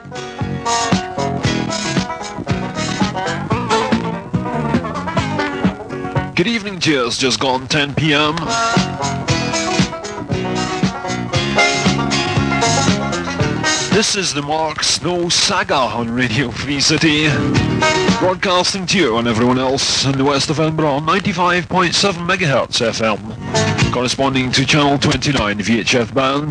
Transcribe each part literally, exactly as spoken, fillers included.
Good evening, cheers. Just gone ten p m. This is the Mark Snow Saga on Radio Free City, broadcasting to you and everyone else in the west of Edinburgh on ninety-five point seven megahertz F M, corresponding to channel twenty-nine V H F band.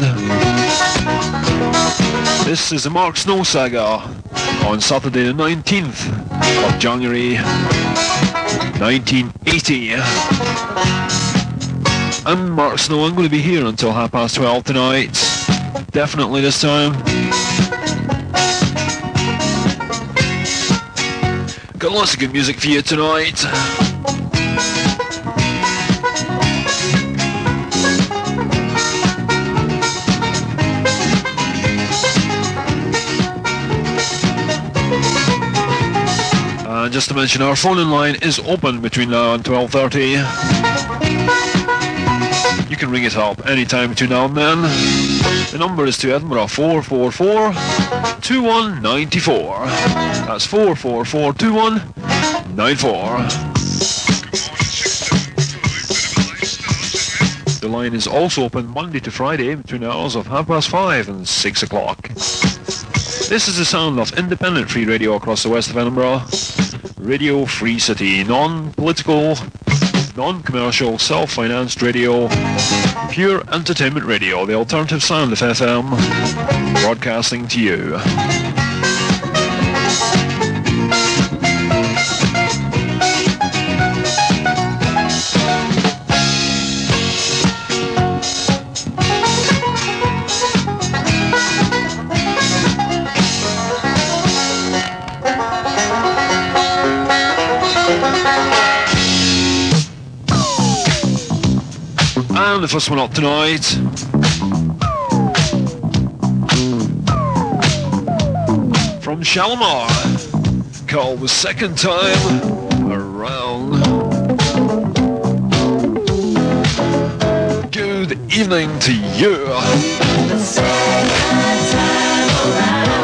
This is the Mark Snow Saga on Saturday the nineteenth of January nineteen eighty. I'm Mark Snow. I'm going to be here until half past twelve tonight. Definitely this time. Got lots of good music for you tonight. And just to mention, our phone-in line is open between now and twelve thirty. You can ring it up anytime between now and then. The number is to Edinburgh four four four, two one nine four. That's four four four, two one nine four. The line is also open Monday to Friday between the hours of half past five and six o'clock. This is the sound of independent free radio across the west of Edinburgh. Radio Free City, non-political, non-commercial, self-financed radio, pure entertainment radio, the alternative sound of F M, broadcasting to you. And the first one up tonight, from Shalimar, called The Second Time Around. Good evening to you. The second time around.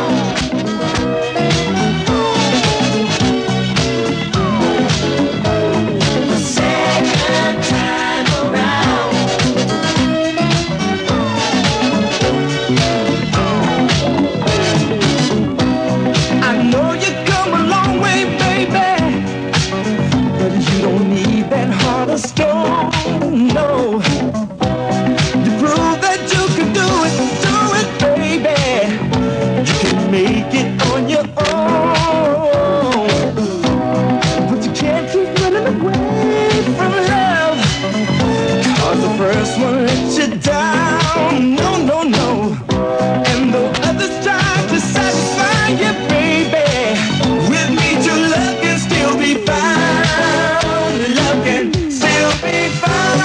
Stone, no. To prove that you can do it, do it, baby. You can make it on your own, but you can't keep running away from love, 'cause the first one let you down. No, no, no. And the others try to satisfy you, baby. With me, your love can still be found. Love can be found.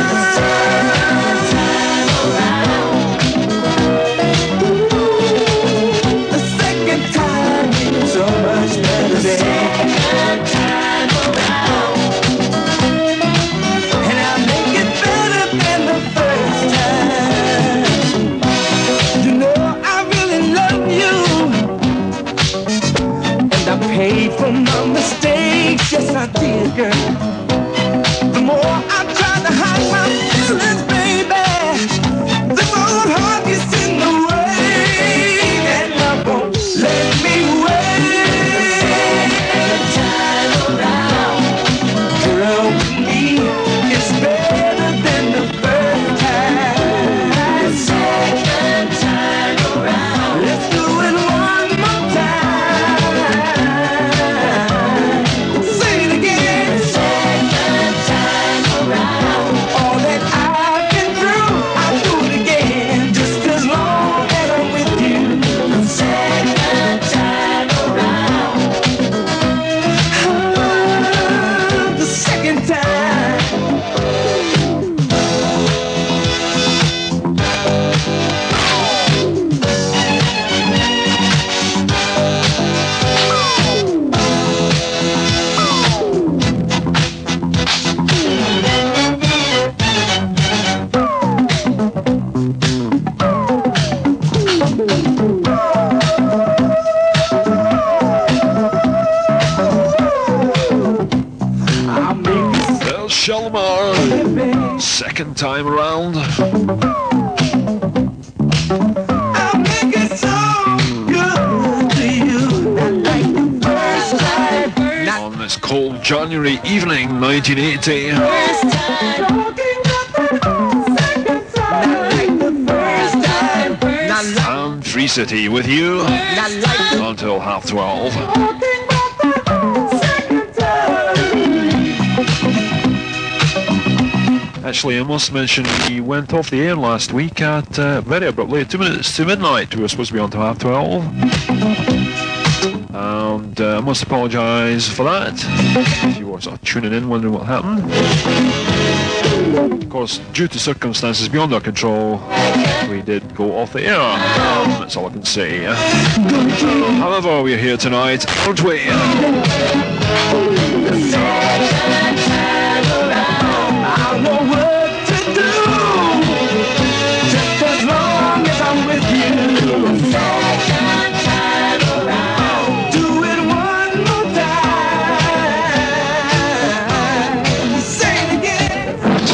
The second time is so much better. The second time around. And I'll make it better than the first time. You know I really love you, and I paid for my mistakes. Yes, I did, girl. The more I try to hide my feelings, baby, this old heart gets in the way, and love won't let me wait. Time around, girl, with me is better than the first time. Second time around, let's do it one more time. Say it again. Second time around. All that I've been through, I'll do it again, just as long as I'm with you. Second time around. Ah, the second time. second time around. I'll make it so good to you. Not like the first time. Not On this cold January evening, nineteen eighty. first time. Talking about the second time. Not like the first time. Not like, And Free City with you not like the until half twelve. talking about the second time. Actually, I must mention we went off the air last week at uh, very abruptly, two minutes to midnight. We were supposed to be on till half twelve. And uh, I must apologise for that. If you were sort of tuning in, wondering what happened. Of course, due to circumstances beyond our control, we did go off the air. That's all I can say. However, we're here tonight, aren't we? I don't know what to do. Just as long as I'm with you. Do it one more time. Say it again.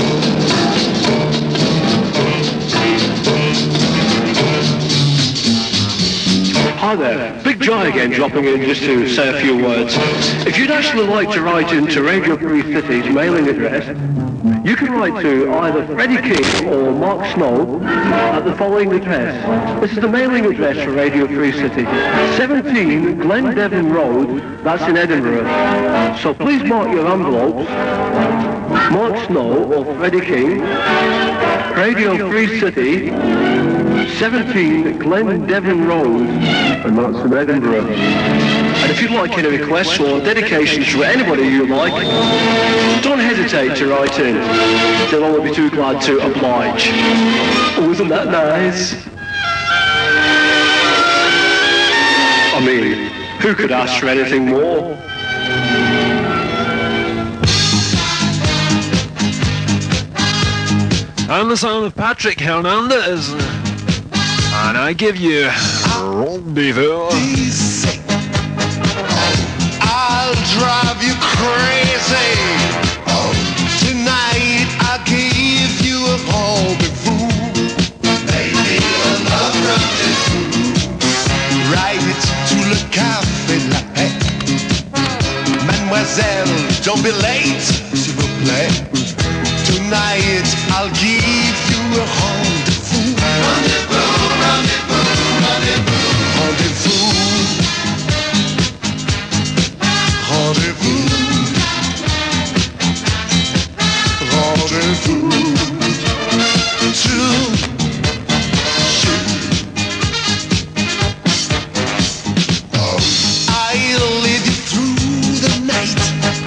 Hi there, Big Jai again dropping in just to say a few words. If you'd actually like to write into Radio Free City's mailing address, you can write to either Freddie King or Mark Snow at the following address. This is the mailing address for Radio Free City, seventeen Glen Devon Road, that's in Edinburgh. So please mark your envelopes, Mark Snow or Freddie King, Radio Free City, seventeen Glen Devon Road, and that's in Edinburgh. And if you'd like any requests or dedications to anybody you like, don't hesitate to write in. They'll only be too glad to oblige. Oh, isn't that nice? I mean, who could ask for anything more? And the sound of Patrick Hernandez. And I give you Rendezvous. I'll drive you crazy. Tonight I'll give you a rendezvous. Baby, a love rendezvous. Right to le café La Paix. Mademoiselle, don't be late, s'il vous plaît. Tonight I'll give you a rendezvous. Rendezvous, rendezvous, rendezvous. Rendezvous. Rendezvous. Rendezvous. To you. I'll lead you through the night.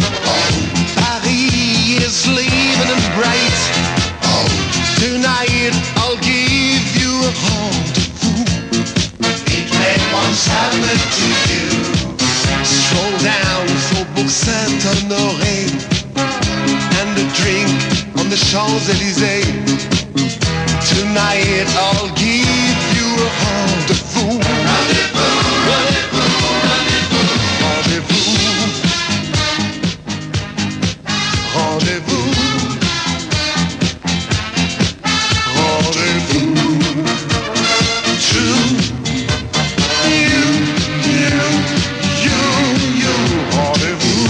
Paris is leaving and bright. Tonight I'll give you a rendezvous. It may once happen to you. Stroll down Faubourg Saint-Honoré and a drink on the Champs-Élysées. Tonight I'll give you a rendezvous. Rendezvous, rendezvous, rendezvous. Rendezvous. Rendezvous. To you, you, you, you. Rendezvous.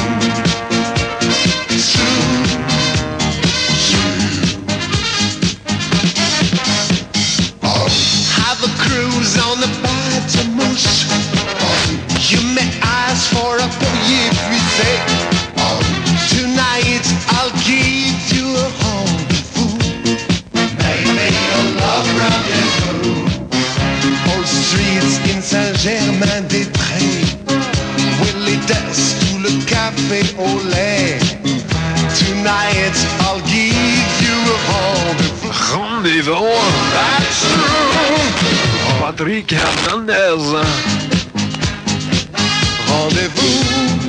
To you. Have a cruise on the Bateau-Mouche. You may ask for a billet frisé. Tonight I'll give you a rendezvous. Maybe a love rendezvous. All streets in Saint-Germain-des-Prés. Willie Dess to le café au lait. Tonight I'll give you a rendezvous. Rendezvous. That's true. Patrick Hernandez. Rendezvous.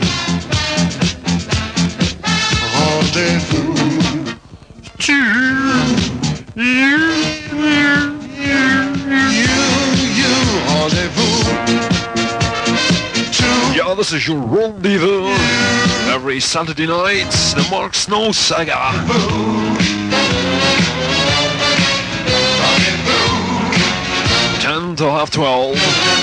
Rendezvous. To you. You, you, rendezvous. To Yeah, this is your Rendezvous. Every Saturday night, the Mark Snow Saga. ten till half twelve.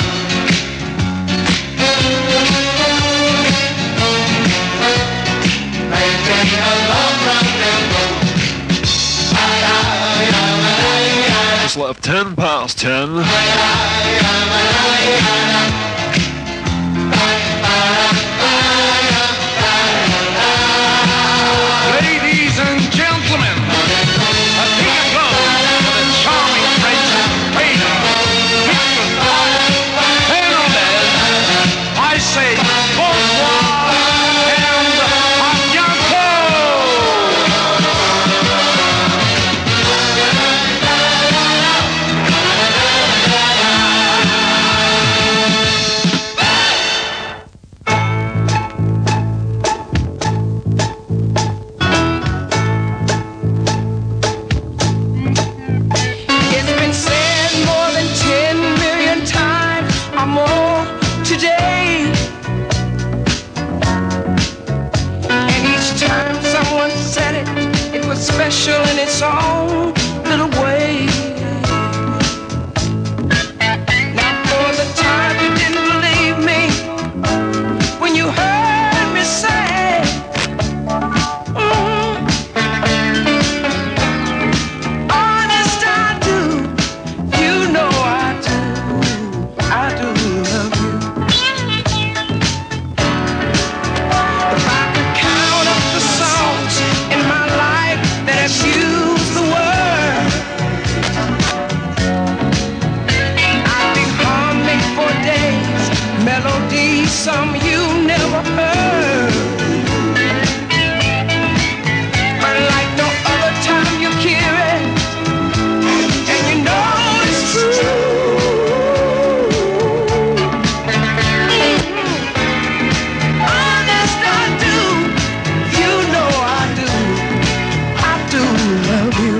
It's like ten past ten. Ladies and gentlemen, a big applause for the charming French painter, Victor Fernandez. I say bonsoir and à bientôt. It's been said more than ten million times or more today. And each time someone said it, it was special in its own little way. Now for the time you didn't believe me when you heard me say, mm, honest I do, you know I do, I do love you. If I could count up the songs in my life that have used the word, I'd be humming for days, melodies some you never heard. But like no other time you hear it, and you know it's true. Honest I do, you know I do, I do love you.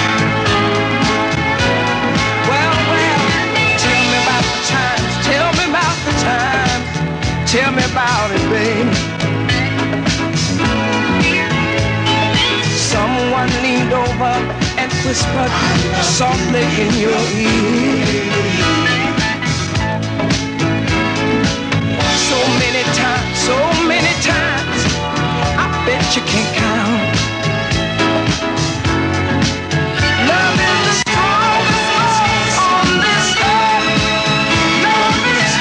Well, well, tell me about the times, tell me about the times, tell me about it, babe. Someone leaned over and whispered softly in your ear. So many times, so many times, I bet you can't count. Love is the strongest love on this earth. Love is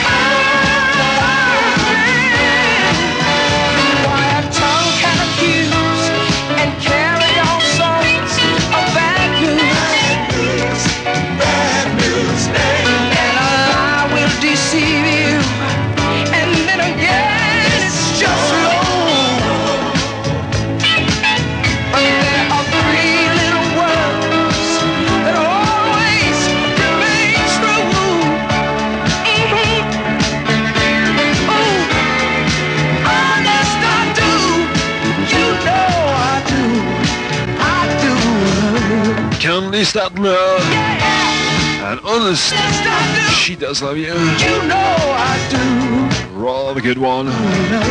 high. Why a tongue can accuse and carry on songs of bad news. Bad news, and a lie will deceive you. And then again, it's just low. But there are three little words that always remain true. Mhm. Ooh, honest I do, you know I do, I do love you. Candy Statler. Yeah, And honest, honest I do, she does love you. you know I do. Rather good one. Oh,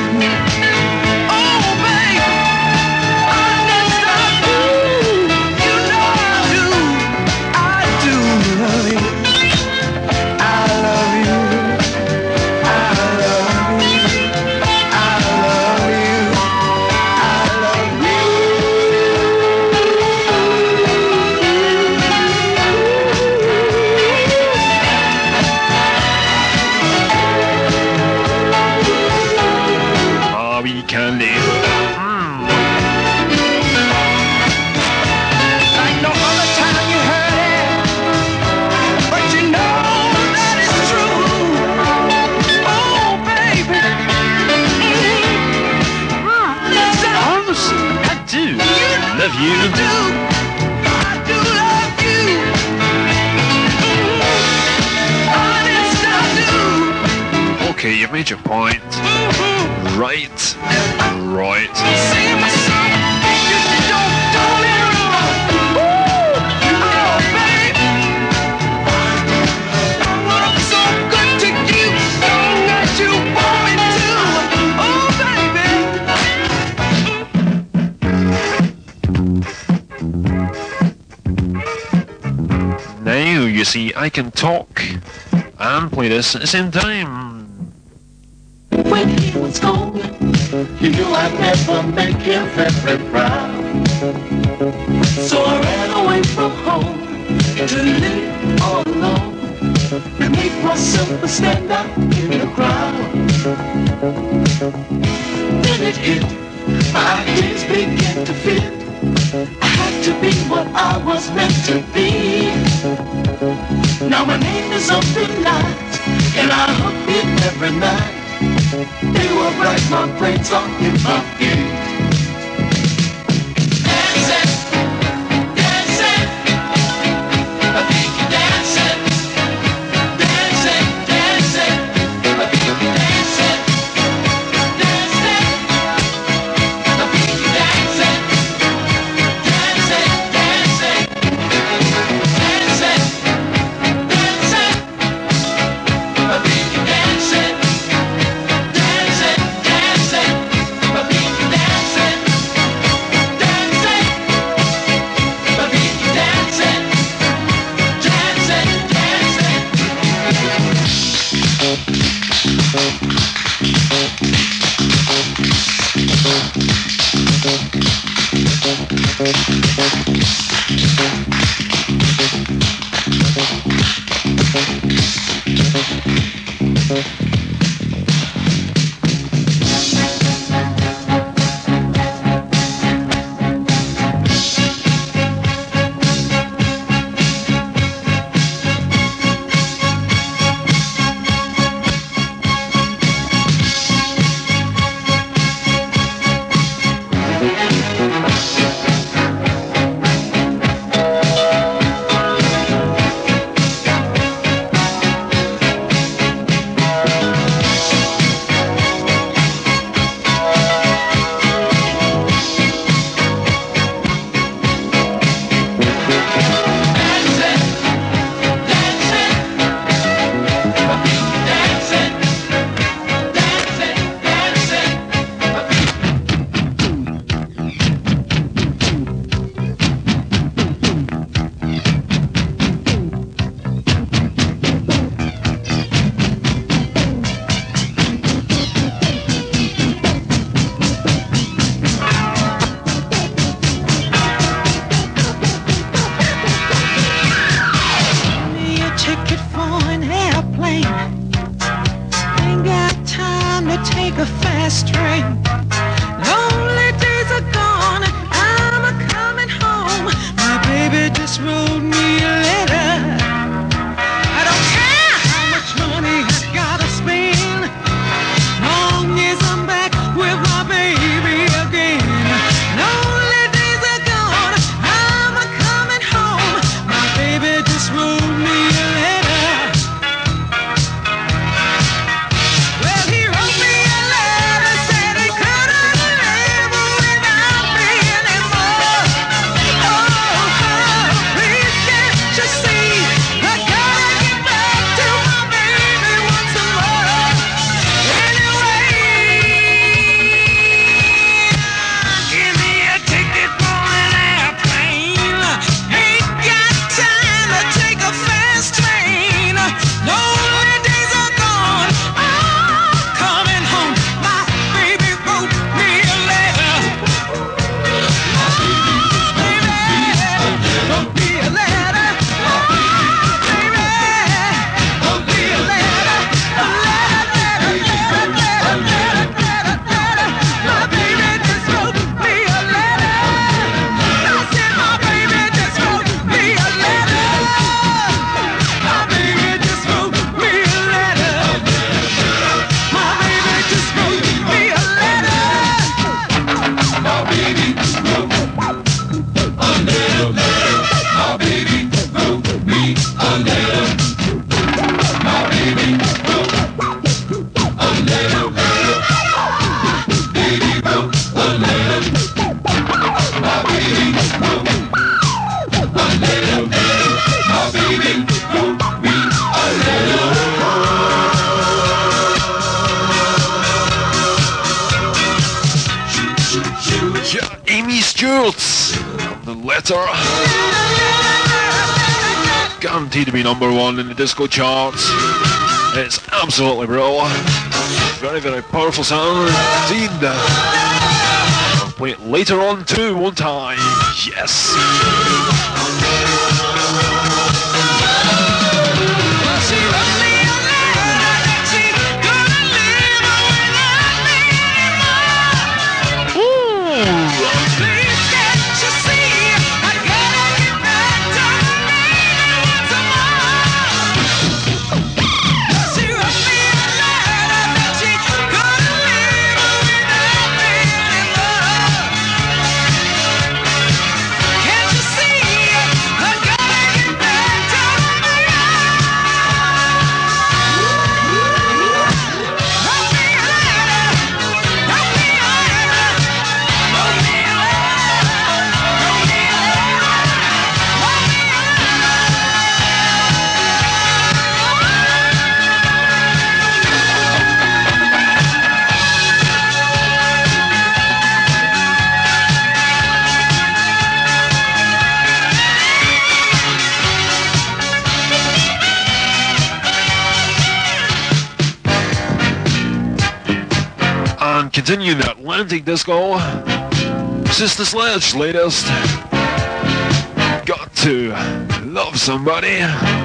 baby, honest I do, you know I do, I do love you, I love you, I love you, I love you, I love you. Ah, we Candy. Like no other time you heard it, but you know that it's true. Oh, baby, yes, I Honest, I do love you. do, I do love you. Honest, I do. Okay, you've made your point. Right. Right. See my son, you don't do me wrong. Ooh, oh, baby, I'm so good to you, long as you want me to. Oh, baby. Now, you see, I can talk and play this at the same time. When he was gone, you knew I'd never make him very proud. So I ran away from home to live all alone and make myself a stand out in the crowd. Then it hit, my ideas began to fit. I had to be what I was meant to be. Now my name is up in lights, and I hug it every night. They will write my brains on in my feet. Dancing, dancing, I think you're dancing. Dancing, dancing, I think you're dancing. Dancing, I think you're dancing. Dancing, dancing, dancing, dancing, I think you're dancing. Dancing, dancing, I think you're dancing. Dancing, I think you're dancing. Dancing, Guaranteed to be number one in the disco charts. It's absolutely bro. Very, very powerful sound indeed. I'll play it later on too, won't I? Yes. Continue the Atlantic Disco. Sister Sledge latest. Got to love somebody.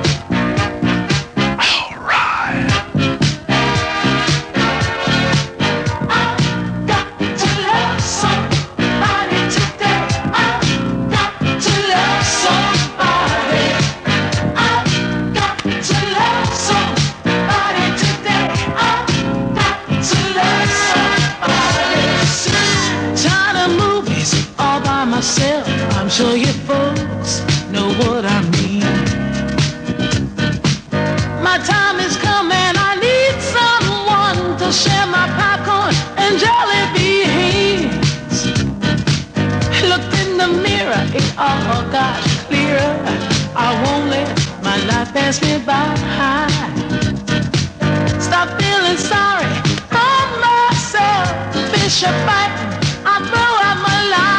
I'm sure you folks know what I mean. My time is coming, I need someone to share my popcorn and jelly beans. Looked in the mirror, it all got clearer. I won't let my life pass me by. Stop feeling sorry for myself. Fish are biting, I throw out my life.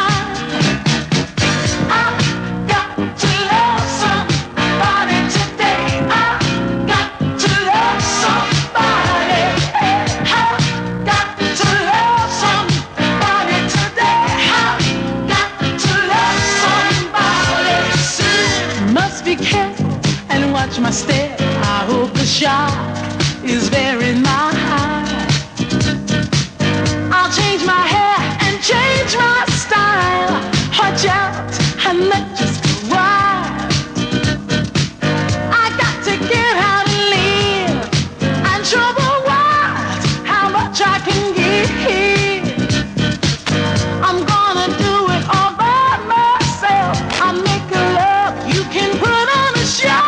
My step, I hope the shock is very mild. I'll change my hair and change my style. Watch out, and let just go wild. I got to get out and live and show the world how much I can give. I'm gonna do it all by myself. I'll make a love you can put on a show.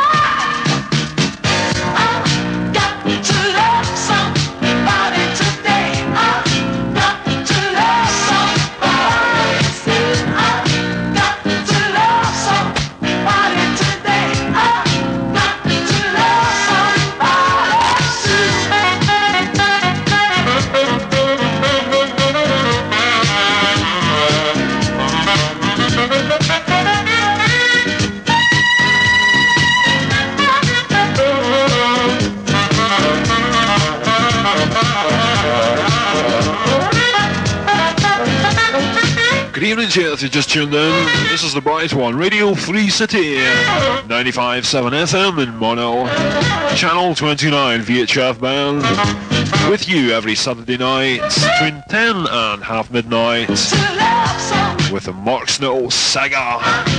Good evening to you if you just tuned in. This is the Bright One, Radio Free City, ninety-five point seven F M in mono, Channel twenty-nine V H F band, with you every Saturday night between ten and half midnight with the Mark Snow Saga.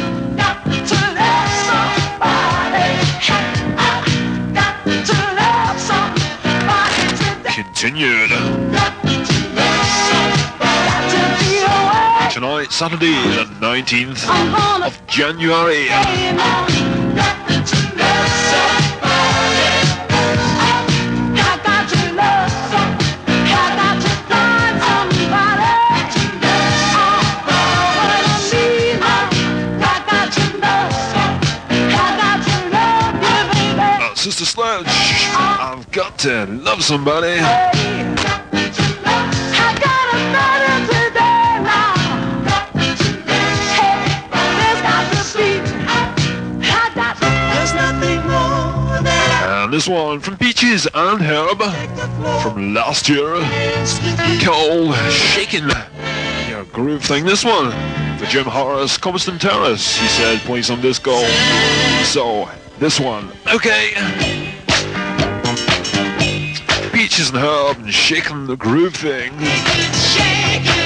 Continued. Tonight, Saturday, the nineteenth of January. That's Sister Sledge. I've got to love somebody. And this one from Peaches and Herb from last year, called Shakin' Your Groove Thing. This one for Jim Harris, Coniston Terrace. He said play some disco. So this one, okay. Peaches and Herb and Shakin' the Groove Thing. Shake it.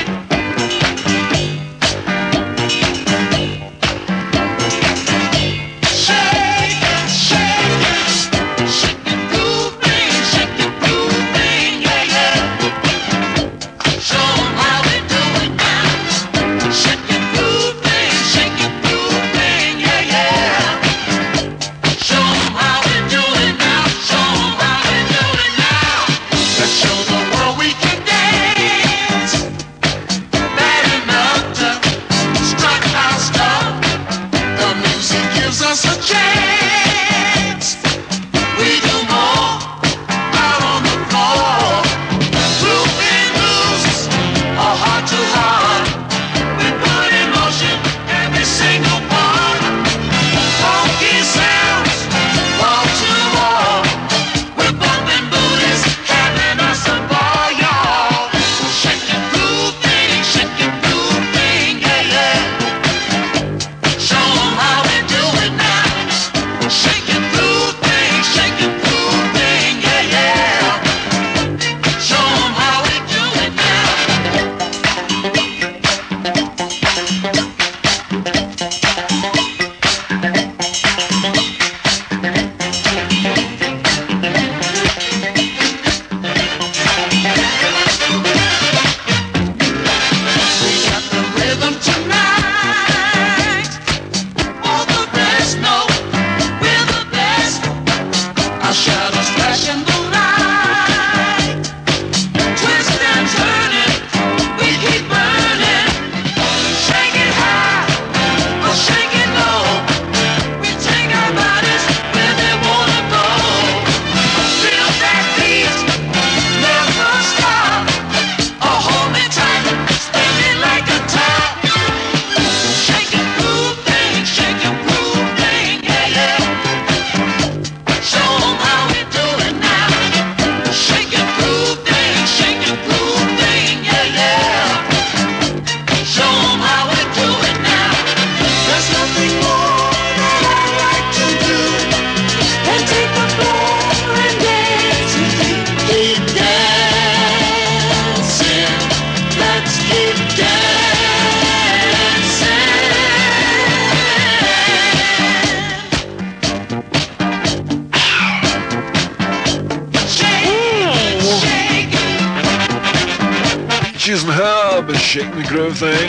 Shaking the Groove Thing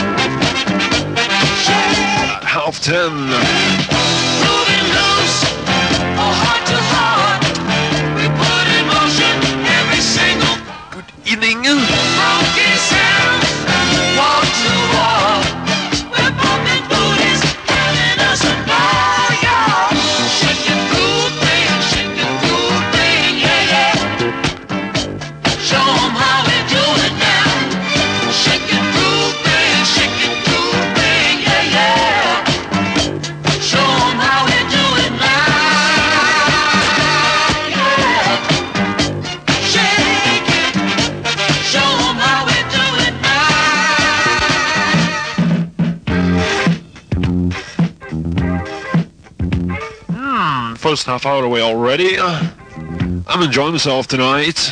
at half ten. Moving loose, a heart to heart. We put in motion every single Good evening. funky sound. Wall to wall, we're bumping booties, having us a ball, y'all. Shake your groove thing, shake your groove thing, yeah, yeah. Show 'em how we do it now. Shake your groove thing, shake your groove thing, yeah, yeah. Show 'em how we do it now, yeah. Shake it, show 'em how we do it now. Hmm, first half hour away already. I'm enjoying myself tonight.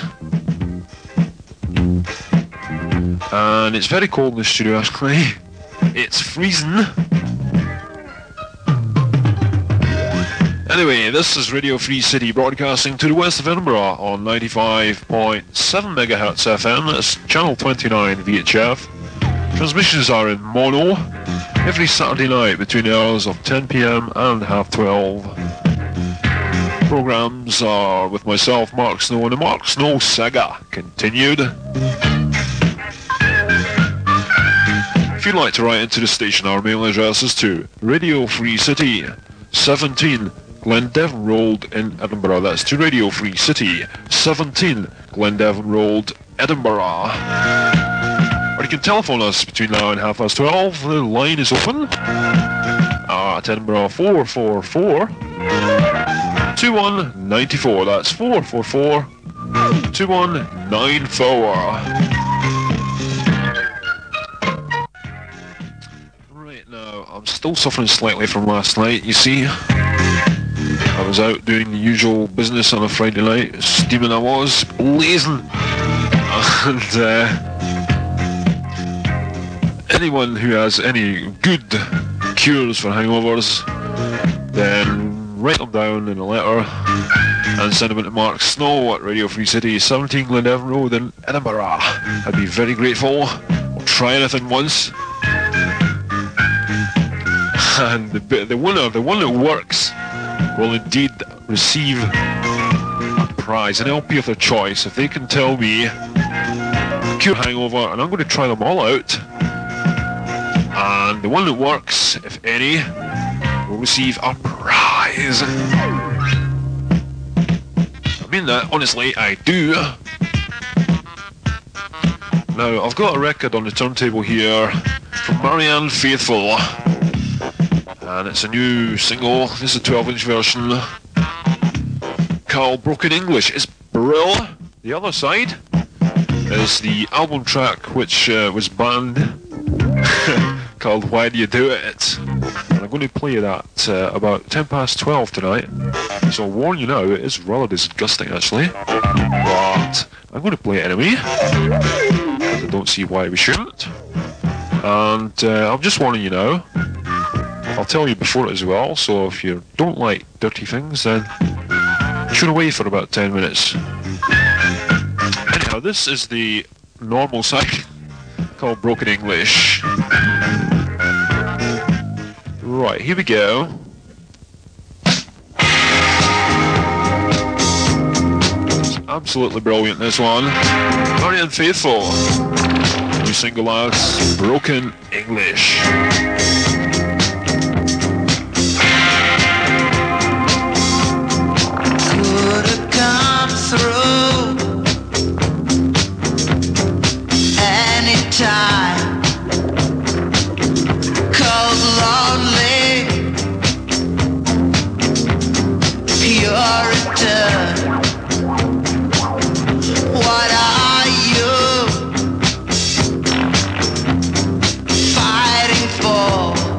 And it's very cold in the studio actually. It's freezing. Anyway, this is Radio Free City broadcasting to the west of Edinburgh on ninety-five point seven megahertz F M. That's channel twenty-nine V H F. Transmissions are in mono every Saturday night between the hours of ten p.m. and half twelve. Programs are with myself, Mark Snow, and the Mark Snow saga continued. If you'd like to write into the station, our mail address is to Radio Free City, seventeen Glendevon Road in Edinburgh. That's to Radio Free City, seventeen Glendevon Road, Edinburgh. Or you can telephone us between now and half past twelve. The line is open uh, at Edinburgh four four four, two one nine four. That's four four four, two one nine four. Right now, I'm still suffering slightly from last night, you see. I was out doing the usual business on a Friday night, steaming I was, blazing. And uh, anyone who has any good cures for hangovers, then write them down in a letter and send them into Mark Snow at Radio Free City, seventeen Glenavon Road in Edinburgh. I'd be very grateful. I'll try anything once. And the, the winner, the one that works, will indeed receive a prize, an L P of their choice, if they can tell me cure hangover, and I'm going to try them all out. And the one that works, if any, will receive a prize. I mean that, honestly, I do. Now, I've got a record on the turntable here from Marianne Faithfull. And it's a new single. This is a twelve inch version called Broken English. It's Brill. The other side is the album track which uh, was banned called Why Do You Do It? And I'm going to play that uh, about ten past twelve tonight. So I'll warn you now, it is rather disgusting actually. But I'm going to play it anyway, because I don't see why we shouldn't. And uh, I'm just warning you now. I'll tell you before it as well, so if you don't like dirty things, then tune away for about ten minutes. Anyhow, this is the normal side called Broken English. Right, here we go. It's absolutely brilliant, this one. Marianne Faithfull. New single out, Broken English. Through any time, cold, lonely, pure return. What are you fighting for?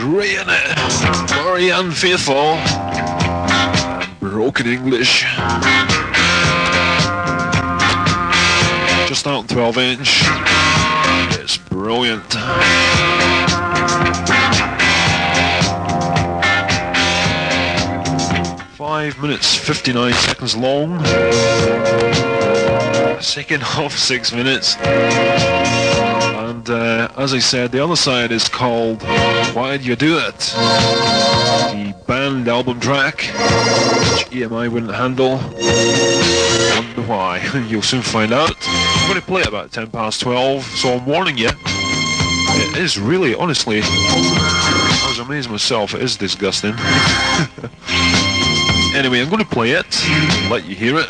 great in it. Marianne Faithfull. Broken English. Just out on twelve inch. It's brilliant. Five minutes fifty-nine seconds long. Second half six minutes. And uh, as I said, the other side is called Why Do You Do It? The band album track, which E M I wouldn't handle. Wonder why. You'll soon find out. I'm going to play it about ten past twelve, so I'm warning you. It is really, honestly, I was amazed myself, it is disgusting. Anyway, I'm going to play it, let you hear it.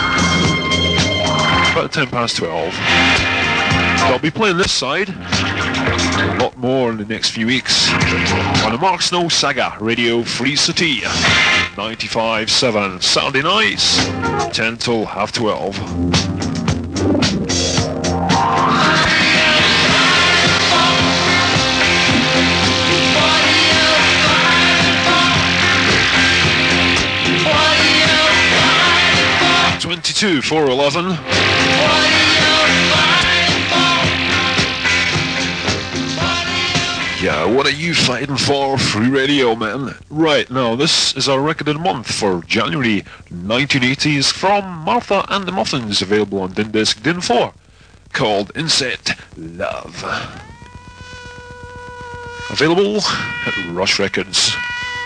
About ten past twelve. So I'll be playing this side a lot more in the next few weeks on the Mark Snow Saga Radio Free City ninety-five point seven Saturday nights ten till half twelve. twenty-two four eleven. Yeah, what are you fighting for? Free radio, man. Right, now this is our record of the month for January nineteen eighties from Martha and the Muffins, available on Din Disc Din four, called Insect Love. Available at Rush Records.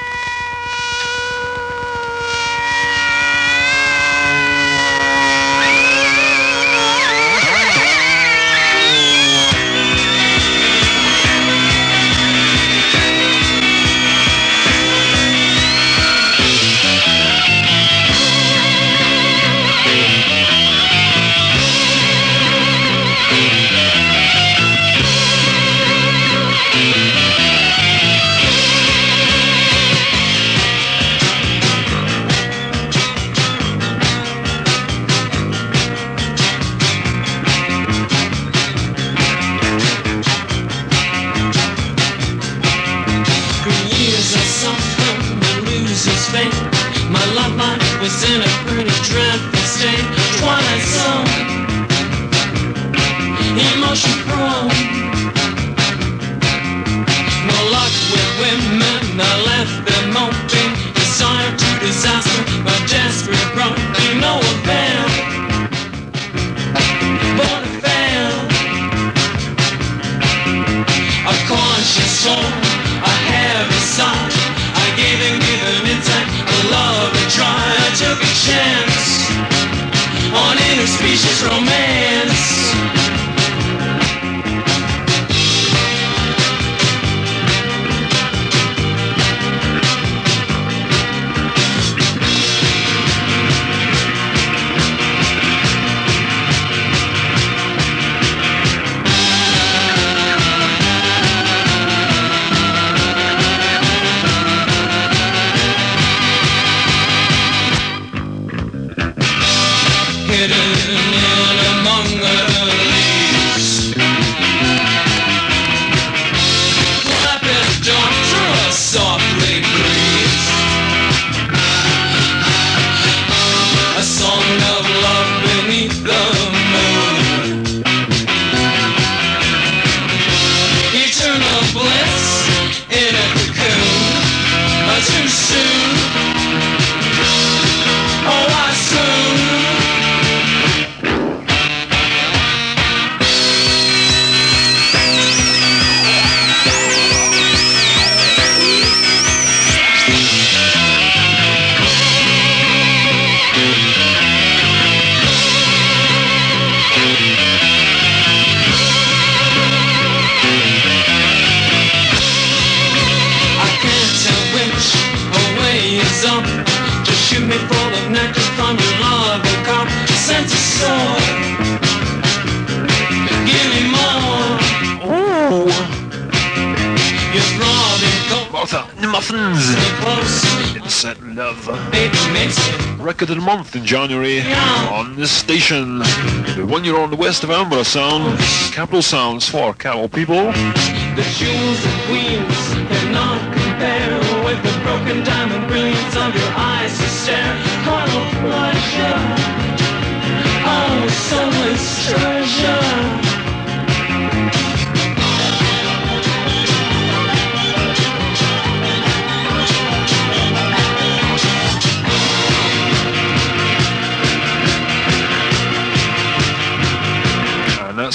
Record of the month in January on this station. The one year on the West of Edinburgh sound, Capital Sounds for Capital People. The jewels and queens cannot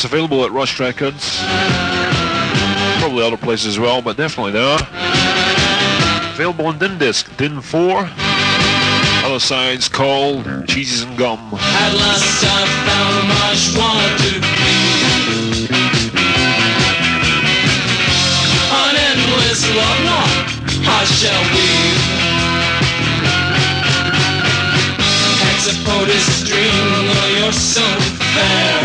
It's available at Rush Records. Probably other places as well, but definitely there. Available on Din Disc, Din four. Other sides called Cheeses and Gum. At last I found much wanted to be. An endless love knot I shall weave. Hexapodus string, oh you're so fair.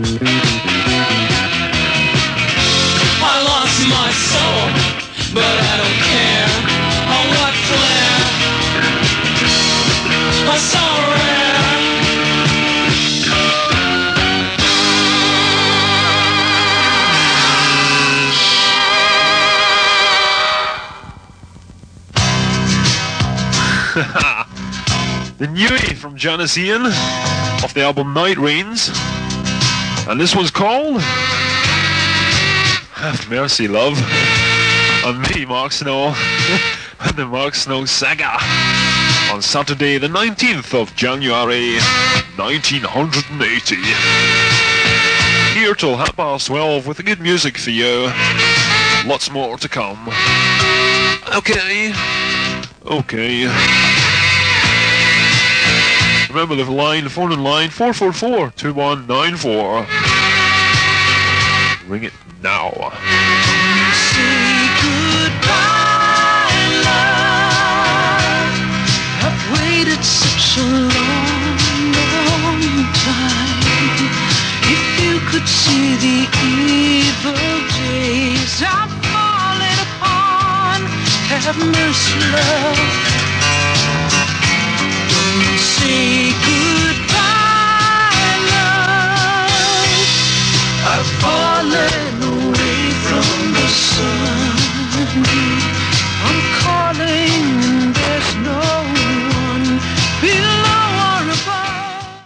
I lost my soul, but I don't care. Oh what flair, oh so rare. The Newie from Janis Ian off the album Night Rains, and this one's called Have Mercy Love on me, Mark Snow, and the Mark Snow Saga on Saturday the nineteenth of January nineteen eighty. Here till half past twelve with the good music for you. Lots more to come. Okay. Okay. Remember the line, the phone in line, four four four, two one nine four. Ring it now. Say goodbye, love. I've waited such a long, long time. If you could see the evil days I'm falling upon, have mercy, love.